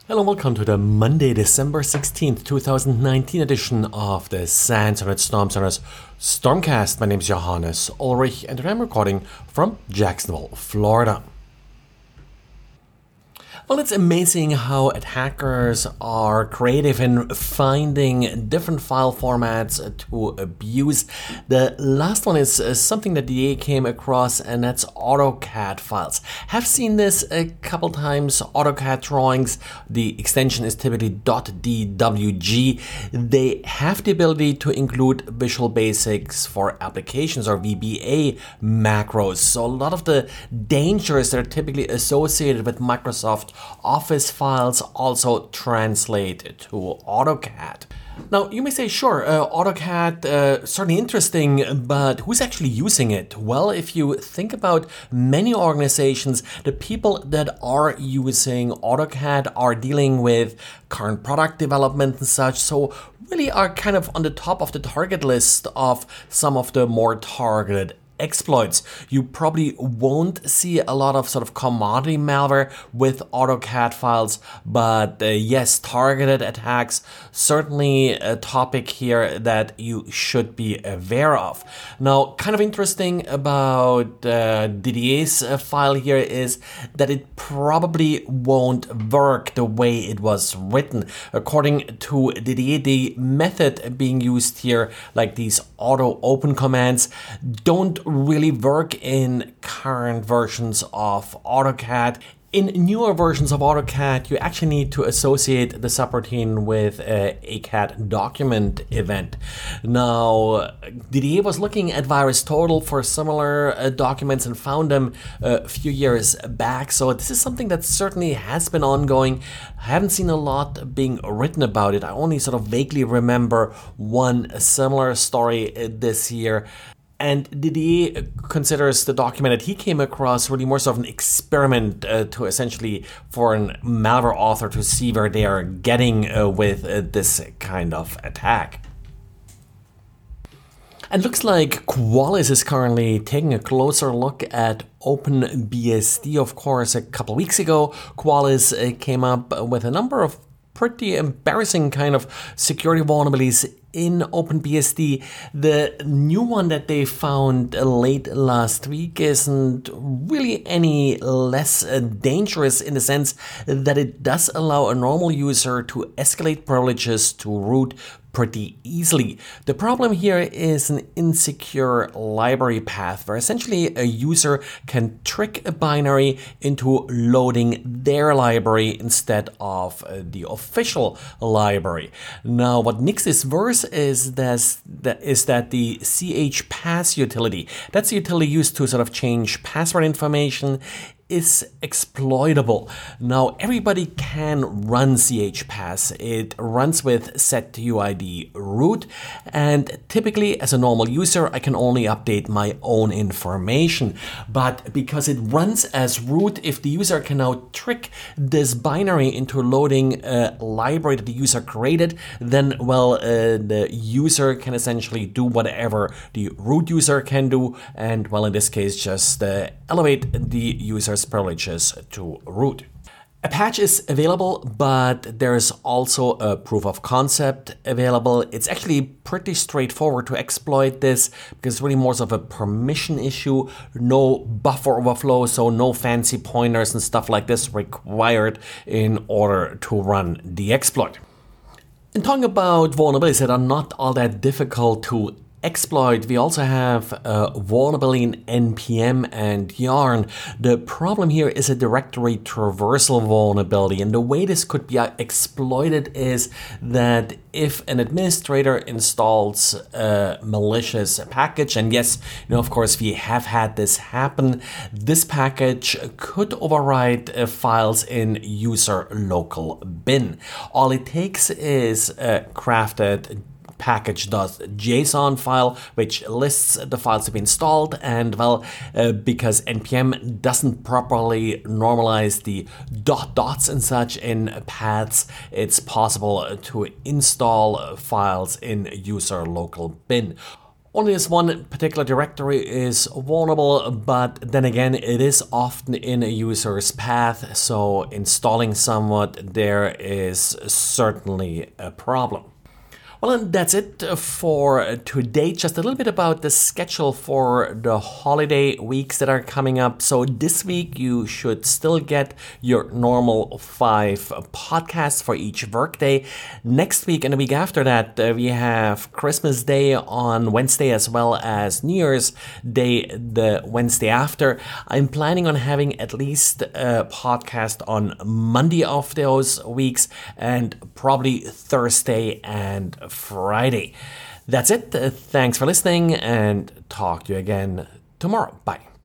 Hello and welcome to the Monday, December 16th, 2019 edition of the SANS Internet Storm Center's Stormcast. My name is Johannes Ulrich and I'm recording from Jacksonville, Florida. Well, it's amazing how attackers are creative in finding different file formats to abuse. The last one is something that DA came across, and that's AutoCAD files. Have seen this a couple times. AutoCAD drawings, the extension is typically .dwg. They have the ability to include Visual Basics for Applications or VBA macros. So a lot of the dangers that are typically associated with Microsoft Office files also translate to AutoCAD. Now, you may say, sure, AutoCAD, certainly interesting, but who's actually using it? Well, if you think about many organizations, the people that are using AutoCAD are dealing with current product development and such, so really are kind of on the top of the target list of some of the more targeted exploits. You probably won't see a lot of sort of commodity malware with AutoCAD files, but yes, targeted attacks, certainly a topic here that you should be aware of. Now, kind of interesting about DDA's file here is that it probably won't work the way it was written. According to DDA, the method being used here, like these auto open commands, don't really work in current versions of AutoCAD. In newer versions of AutoCAD, you actually need to associate the subroutine with a ACAD document event. Now, DDA was looking at VirusTotal for similar documents and found them a few years back. So this is something that certainly has been ongoing. I haven't seen a lot being written about it. I only sort of vaguely remember one similar story this year. And DDA considers the document that he came across really more so of an experiment to essentially for a malware author to see where they are getting with this kind of attack. And looks like Qualys is currently taking a closer look at OpenBSD. Of course, a couple weeks ago, Qualys came up with a number of pretty embarrassing kind of security vulnerabilities in OpenBSD. The new one that they found late last week isn't really any less dangerous in the sense that it does allow a normal user to escalate privileges to root pretty easily. The problem here is an insecure library path where essentially a user can trick a binary into loading their library instead of the official library. Now, what makes this worse is that the chpass utility, that's the utility used to sort of change password information, is exploitable. Now, everybody can run chpass. It runs with setuid root, and typically as a normal user I can only update my own information. But because it runs as root, if the user can now trick this binary into loading a library that the user created, then the user can essentially do whatever the root user can do, and in this case just elevate the user's privileges to root. A patch is available, but there's also a proof of concept available. It's actually pretty straightforward to exploit this because it's really more of a permission issue. No buffer overflow, so no fancy pointers and stuff like this required in order to run the exploit. And talking about vulnerabilities that are not all that difficult to exploit, we also have a vulnerability in NPM and Yarn. The problem here is a directory traversal vulnerability, and the way this could be exploited is that if an administrator installs a malicious package, and yes, of course we have had this happen, this package could overwrite files in user local bin. All it takes is a crafted package.json file which lists the files to be installed, and because npm doesn't properly normalize the dots and such in paths, it's possible to install files in user local bin. Only this one particular directory is vulnerable, but then again, it is often in a user's path, so installing somewhat there is certainly a problem. Well, and that's it for today. Just a little bit about the schedule for the holiday weeks that are coming up. So this week you should still get your normal 5 podcasts for each workday. Next week and the week after that, we have Christmas Day on Wednesday as well as New Year's Day the Wednesday after. I'm planning on having at least a podcast on Monday of those weeks and probably Thursday and Friday. That's it. Thanks for listening and talk to you again tomorrow. Bye.